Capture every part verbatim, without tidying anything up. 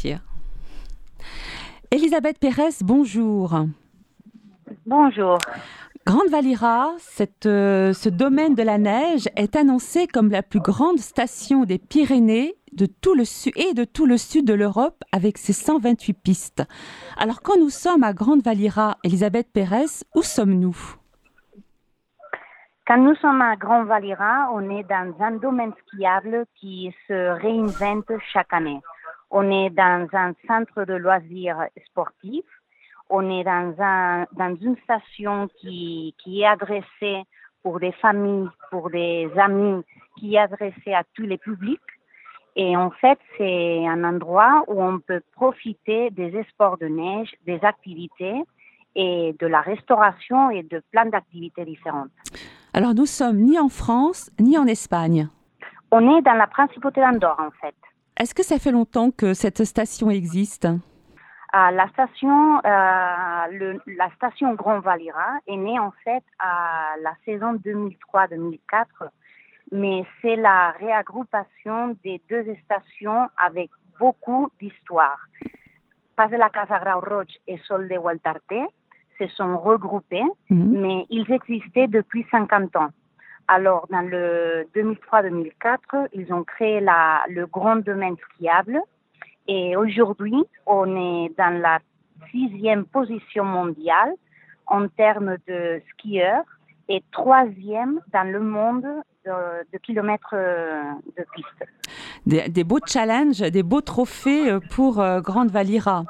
partir. Elisabeth Pérez, bonjour. Bonjour. Grande Valira, cette, euh, ce domaine de la neige est annoncé comme la plus grande station des Pyrénées de tout le su- et de tout le sud de l'Europe avec ses cent vingt-huit pistes. Alors quand nous sommes à Grande Valira, Elisabeth Pérez, où sommes-nous ? Quand nous sommes à Grand Valira, on est dans un domaine skiable qui se réinvente chaque année. On est dans un centre de loisirs sportifs. On est dans, un, dans une station qui, qui est adressée pour des familles, pour des amis, qui est adressée à tous les publics. Et en fait, c'est un endroit où on peut profiter des sports de neige, des activités et de la restauration et de plein d'activités différentes. Alors nous sommes ni en France, ni en Espagne. On est dans la principauté d'Andorre, en fait. Est-ce que ça fait longtemps que cette station existe ? Euh, la station, euh, le, la station Grand Valira est née en fait à la saison deux mille trois deux mille quatre, mais c'est la réagrupation des deux stations avec beaucoup d'histoire. Pas de la Casa Grau Roig et Sol de Gualtarté se sont regroupés, mmh. mais ils existaient depuis cinquante ans. Alors, dans le deux mille trois deux mille quatre, ils ont créé la, le grand domaine skiable. Et aujourd'hui, on est dans la sixième position mondiale en termes de skieurs et troisième dans le monde de, de kilomètres de piste. Des, des beaux challenges, des beaux trophées pour euh, Grande Valira.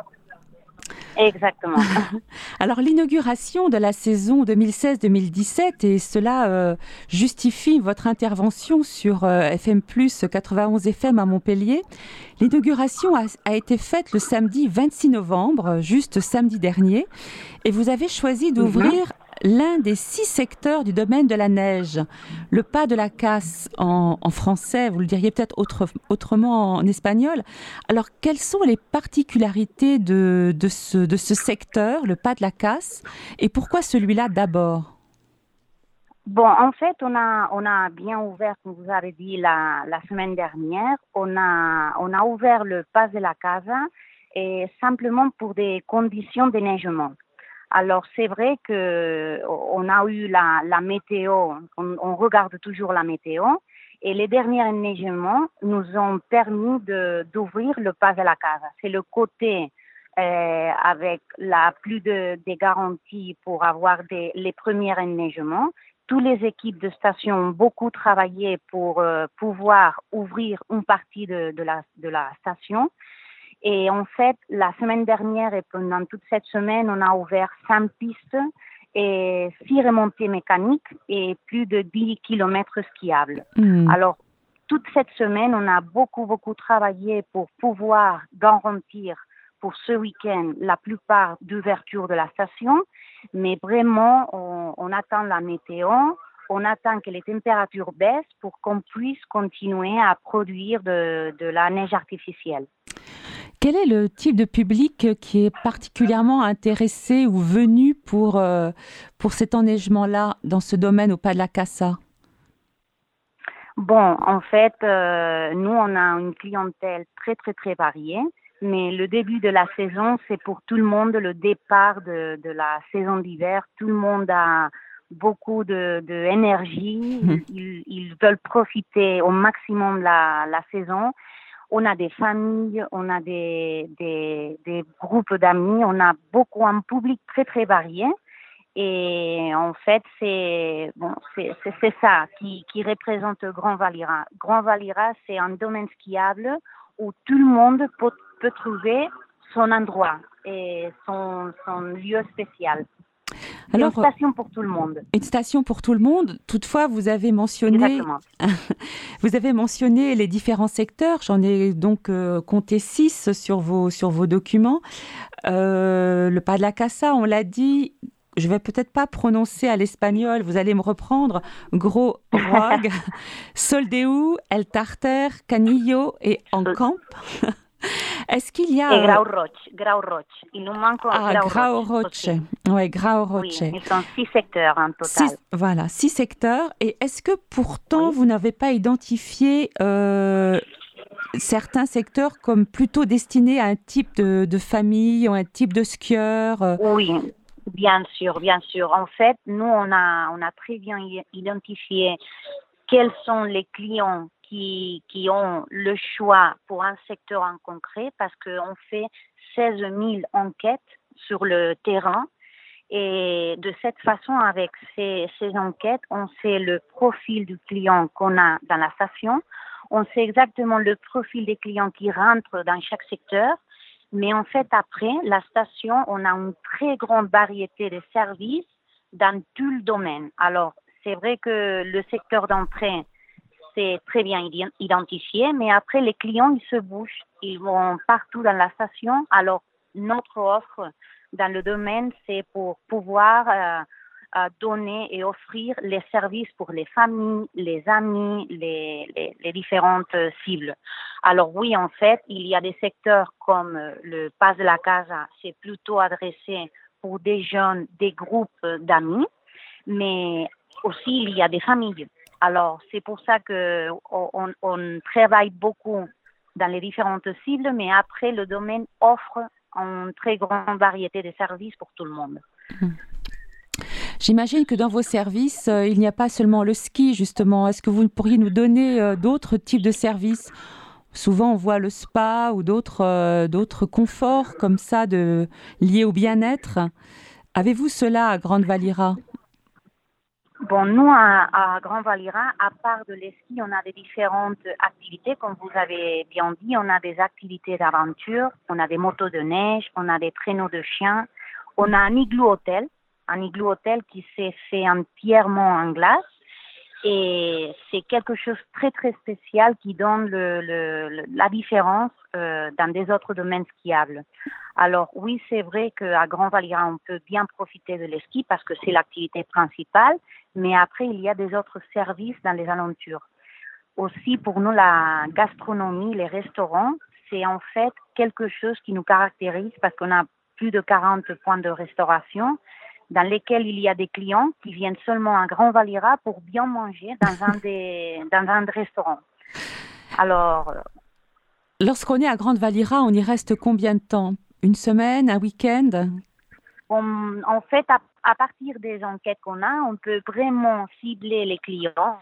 Exactement. Alors l'inauguration de la saison deux mille seize deux mille dix-sept, et cela euh, justifie votre intervention sur euh, F M plus quatre-vingt-onze F M à Montpellier. L'inauguration a, a été faite le samedi vingt-six novembre, juste samedi dernier, et vous avez choisi d'ouvrir mm-hmm. l'un des six secteurs du domaine de la neige. Le pas de la casse en, en français, vous le diriez peut-être autre, autrement en espagnol. Alors, quelles sont les particularités de, de, ce, de ce secteur, le pas de la casse, et pourquoi celui-là d'abord ? Bon, en fait, on a, on a bien ouvert, comme vous avez dit la, la semaine dernière, on a, on a ouvert le pas de la casa et simplement pour des conditions de neigement. Alors, c'est vrai qu'on a eu la, la météo, on, on regarde toujours la météo, et les derniers enneignements nous ont permis de, d'ouvrir le pas de la casa. C'est le côté euh, avec la plus de, de garanties pour avoir des, les premiers enneigements. Toutes les équipes de station ont beaucoup travaillé pour euh, pouvoir ouvrir une partie de, de, la, de la station. Et en fait, la semaine dernière et pendant toute cette semaine, on a ouvert cinq pistes et six remontées mécaniques et plus de dix kilomètres skiables. Mmh. Alors, toute cette semaine, on a beaucoup, beaucoup travaillé pour pouvoir garantir pour ce week-end la plupart d'ouverture de la station. Mais vraiment, on, on attend la météo, on attend que les températures baissent pour qu'on puisse continuer à produire de, de la neige artificielle. Quel est le type de public qui est particulièrement intéressé ou venu pour, euh, pour cet enneigement-là dans ce domaine au pas de la Casa ? Bon, en fait, euh, nous, on a une clientèle très, très, très variée. Mais le début de la saison, c'est pour tout le monde, le départ de, de la saison d'hiver. Tout le monde a beaucoup de, de énergie. Mmh. Ils, ils veulent profiter au maximum de la, la saison. On a des familles, on a des, des, des groupes d'amis, on a beaucoup, un public très, très varié. Et en fait, c'est, bon, c'est, c'est, c'est ça qui, qui représente Grand Valira. Grand Valira, c'est un domaine skiable où tout le monde peut, peut trouver son endroit et son, son lieu spécial. C'est Alors, une station pour tout le monde. Une station pour tout le monde. Toutefois, vous avez mentionné, vous avez mentionné les différents secteurs. J'en ai donc euh, compté six sur vos, sur vos documents. Euh, le pas de la Casa, on l'a dit. Je vais peut-être pas prononcer à l'espagnol, vous allez me reprendre. Gros Roig, Soldeu, El Tarter, Canillo et Encamp. Est-ce qu'il y a... Et Grau Roig, Grau Roig. Il nous manque ah, Grau, Grau Roig. Oui, Grau Roig. Oui, ils sont six secteurs en total. Six, voilà, six secteurs. Et est-ce que pourtant, oui. vous n'avez pas identifié euh, certains secteurs comme plutôt destinés à un type de, de famille ou un type de skieur. euh. Oui, bien sûr, bien sûr. En fait, nous, on a, on a très bien i- identifié quels sont les clients qui, qui ont le choix pour un secteur en concret parce qu'on fait seize mille enquêtes sur le terrain. Et de cette façon, avec ces, ces enquêtes, on sait le profil du client qu'on a dans la station. On sait exactement le profil des clients qui rentrent dans chaque secteur. Mais en fait, après, la station, on a une très grande variété de services dans tout le domaine. Alors, c'est vrai que le secteur d'entrée, c'est très bien iden- identifié, mais après, les clients, ils se bougent. Ils vont partout dans la station. Alors, notre offre dans le domaine, c'est pour pouvoir euh, euh, donner et offrir les services pour les familles, les amis, les, les, les différentes euh, cibles. Alors oui, en fait, il y a des secteurs comme euh, le Pas de la Casa, c'est plutôt adressé pour des jeunes, des groupes euh, d'amis, mais aussi il y a des familles. Alors c'est pour ça que on, on travaille beaucoup dans les différentes cibles, mais après le domaine offre une très grande variété de services pour tout le monde. J'imagine que dans vos services, euh, il n'y a pas seulement le ski, justement. Est-ce que vous pourriez nous donner euh, d'autres types de services? Souvent, on voit le spa ou d'autres euh, d'autres conforts comme ça de, liés au bien-être. Avez-vous cela à Grande Valira? Bon, nous, à, à Grand Valira, à part de l'eski, on a des différentes activités. Comme vous avez bien dit, on a des activités d'aventure, on a des motos de neige, on a des traîneaux de chiens, on a un igloo hôtel, un igloo hôtel qui s'est fait entièrement en glace. Et c'est quelque chose de très, très spécial qui donne le, le, le- la différence euh, dans des autres domaines skiables. Alors oui, c'est vrai qu'à Grand Valira, on peut bien profiter de l'eski parce que c'est l'activité principale, mais après, il y a des autres services dans les alentours. Aussi, pour nous, la gastronomie, les restaurants, c'est en fait quelque chose qui nous caractérise parce qu'on a plus de quarante points de restauration dans lesquels il y a des clients qui viennent seulement à Grand Valira pour bien manger dans un des, dans un des restaurants. Alors, Lorsqu'on est à Grande Valira, on y reste combien de temps? Une semaine, un week-end? on- en fait, à, à partir des enquêtes qu'on a, on peut vraiment cibler les clients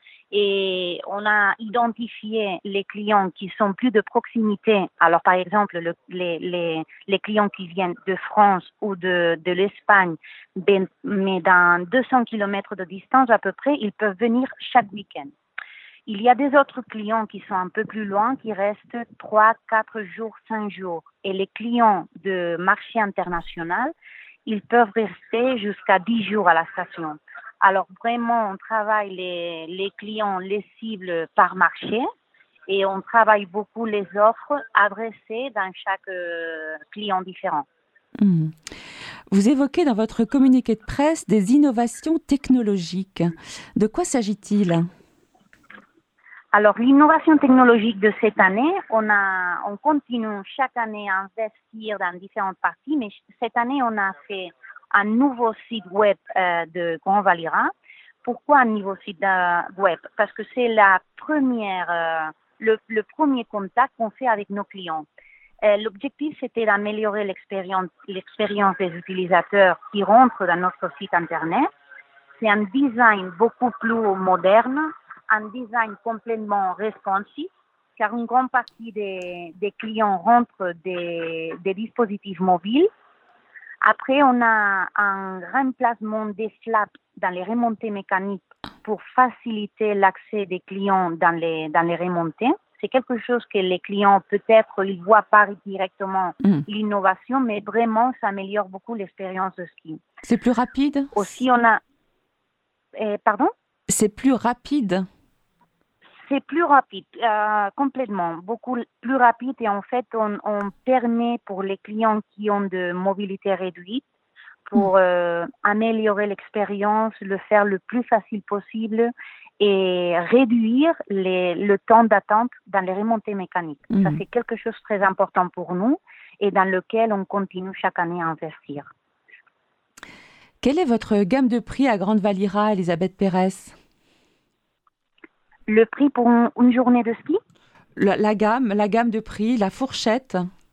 et on a identifié les clients qui sont plus de proximité. Alors, par exemple, le- les, les, les clients qui viennent de France ou de, de l'Espagne, ben- mais dans deux cents kilomètres de distance à peu près, ils peuvent venir chaque week-end. Il y a des autres clients qui sont un peu plus loin, qui restent trois, quatre jours, cinq jours. Et les clients de marché international, ils peuvent rester jusqu'à dix jours à la station. Alors vraiment, on travaille les, les clients, les cibles par marché et on travaille beaucoup les offres adressées dans chaque euh, client différent. Hmm. Vous évoquez dans votre communiqué de presse des innovations technologiques. De quoi s'agit-il? Alors, l'innovation technologique de cette année, on a, on continue chaque année à investir dans différentes parties, mais cette année, on a fait un nouveau site web euh, de Grand Valira. Pourquoi un nouveau site euh, web? Parce que c'est la première, euh, le, le premier contact qu'on fait avec nos clients. Euh, l'objectif, c'était d'améliorer l'expérience, l'expérience des utilisateurs qui rentrent dans notre site Internet. C'est un design beaucoup plus moderne, un design complètement responsive, car une grande partie des, des clients rentrent des, des dispositifs mobiles. Après, on a un remplacement des flaps dans les remontées mécaniques pour faciliter l'accès des clients dans les, dans les remontées. C'est quelque chose que les clients, peut-être, ils ne voient pas directement Hmm. l'innovation, mais vraiment, ça améliore beaucoup l'expérience de ski. C'est plus rapide? Aussi, on a... eh, pardon? C'est plus rapide. C'est plus rapide, euh, complètement, beaucoup plus rapide et en fait, on, on permet pour les clients qui ont de mobilité réduite pour euh, améliorer l'expérience, le faire le plus facile possible et réduire les, le temps d'attente dans les remontées mécaniques. Mmh. Ça, c'est quelque chose de très important pour nous et dans lequel on continue chaque année à investir. Quelle est votre gamme de prix à Grande Valira, Elisabeth Pérez? Le prix pour une, une journée de ski? la, la gamme, la gamme de prix, la fourchette?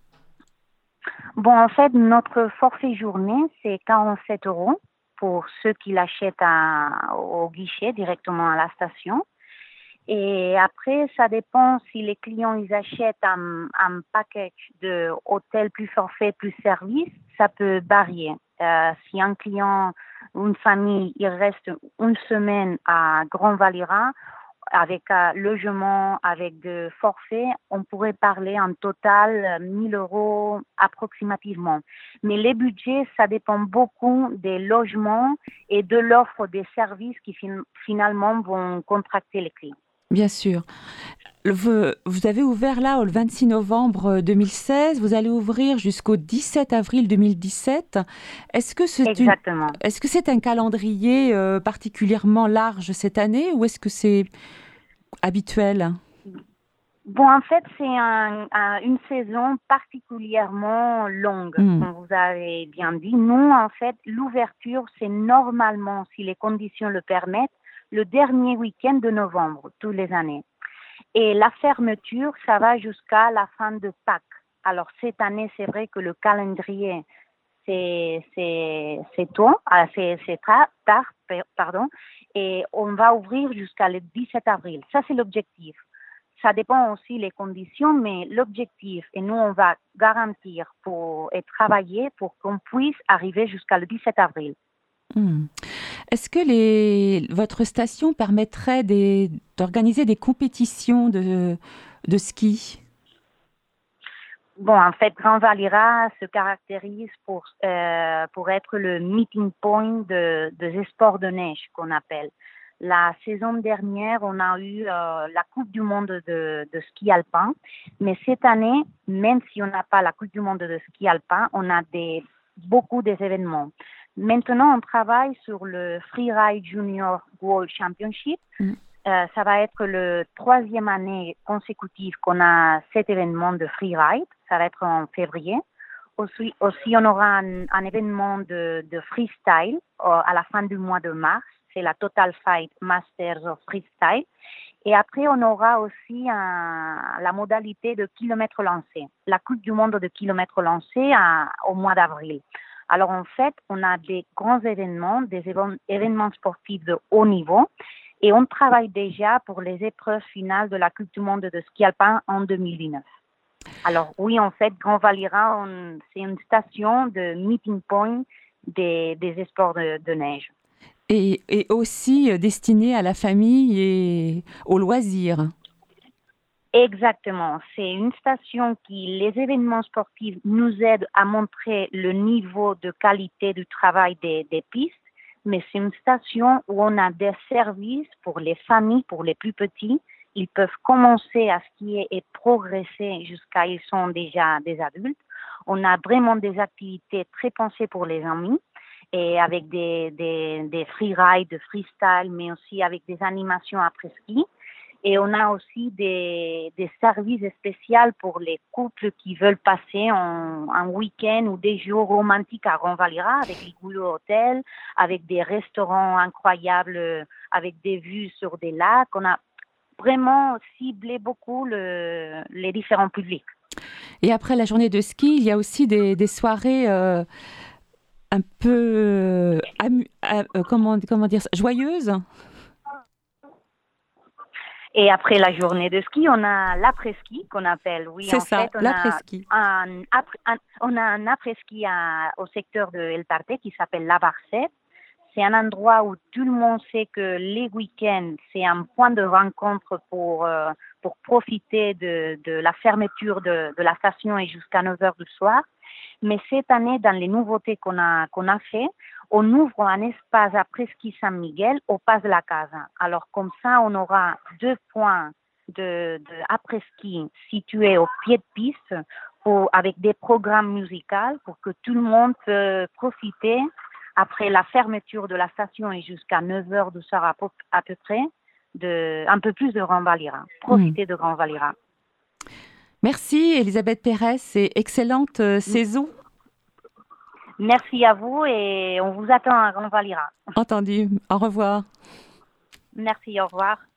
Bon, en fait, notre forfait journée, c'est quarante-sept euros pour ceux qui l'achètent à- au guichet directement à la station. Et après, ça dépend si les clients ils achètent un, un package de hôtel plus forfait plus service, ça peut varier. Euh, si un client, une famille, il reste une semaine à Grand Valira avec un logement, avec de forfait, on pourrait parler en total euh, mille euros approximativement. Mais les budgets, ça dépend beaucoup des logements et de l'offre des services qui fin- finalement vont contracter les clients. Bien sûr. Vous, vous avez ouvert là le vingt-six novembre deux mille seize, vous allez ouvrir jusqu'au dix-sept avril deux mille dix-sept. Est-ce que c'est une, Exactement. est-ce que c'est un calendrier euh, particulièrement large cette année ou est-ce que c'est habituel? Bon, en fait, c'est un, un- une saison particulièrement longue, Hmm. comme vous avez bien dit. Nous, en fait, l'ouverture, c'est normalement, si les conditions le permettent, le dernier week-end de novembre, tous les années. Et la fermeture, ça va jusqu'à la fin de Pâques. Alors, cette année, c'est vrai que le calendrier, c'est, c'est, c'est tôt, ah, c'est, c'est tra- tard, per- pardon, et on va ouvrir jusqu'à le dix-sept avril. Ça, c'est l'objectif. Ça dépend aussi des conditions, mais l'objectif, et nous, on va garantir pour, et travailler pour qu'on puisse arriver jusqu'à le dix-sept avril. Hmm. Est-ce que les, votre station permettrait des, d'organiser des compétitions de, de ski? Bon, en fait, Grand Valira se caractérise pour, euh, pour être le meeting point de, des sports de neige qu'on appelle. La saison dernière, on a eu euh, la Coupe du monde de, de ski alpin, mais cette année, même si on n'a pas la Coupe du monde de ski alpin, on a des, beaucoup des événements. Maintenant, on travaille sur le Freeride Junior World Championship. Hmm. Euh, ça va être le troisième année consécutive qu'on a cet événement de freeride. Ça va être en février. Aussi, aussi on aura un, un événement de, de freestyle euh, à la fin du mois de mars. C'est la Total Fight Masters of Freestyle. Et après, on aura aussi un, la modalité de kilomètres lancés. La Coupe du monde de kilomètres lancés à- au mois d'avril. Alors, en fait, on a des grands événements, des évén- événements sportifs de haut niveau. Et on travaille déjà pour les épreuves finales de la Coupe du monde de ski alpin en deux mille dix-neuf. Alors oui, en fait, Grand Valira, on- c'est une station de meeting point des, des sports de, de neige. Et, et aussi euh, destiné à la famille et aux loisirs. Exactement. C'est une station qui, les événements sportifs nous aident à montrer le niveau de qualité du travail des, des pistes, mais c'est une station où on a des services pour les familles, pour les plus petits. Ils peuvent commencer à skier et progresser jusqu'à ils sont déjà des adultes. On a vraiment des activités très pensées pour les amis et avec des, des, des freerides, de freestyle, mais aussi avec des animations après-ski. Et on a aussi des, des services spéciaux pour les couples qui veulent passer un, un week-end ou des jours romantiques à Grand Valira avec les Goulot Hôtel, avec des restaurants incroyables, avec des vues sur des lacs. On a vraiment ciblé beaucoup le, les différents publics. Et après la journée de ski, il y a aussi des, des soirées euh, un peu, euh, amu- euh, comment, comment dire ça, joyeuses. Et après la journée de ski, on a l'après-ski qu'on appelle. Oui, C'est en ça, fait, on a l'après-ski. un, après- un- on a un après-ski à- au secteur de El Tarte qui s'appelle La Barcette. C'est un endroit où tout le monde sait que les week-ends, c'est un point de rencontre pour, euh, pour profiter de, de la fermeture de, de la station et jusqu'à neuf heures du soir. Mais cette année, dans les nouveautés qu'on a, qu'on a fait, on ouvre un espace après-ski San Miguel au Pas de la Casa. Alors, comme ça, on aura deux points de, de après-ski situés au pied de piste pour, avec des programmes musicaux pour que tout le monde peut profiter après la fermeture de la station et jusqu'à neuf heures du soir à peu, à peu près, de, un peu plus de Grand Valira. Profiter mmh. de Grand Valira. Merci Elisabeth Pérez et excellente euh, saison. Merci à vous et on vous attend à Grand Valira. Entendu. Au revoir. Merci, au revoir.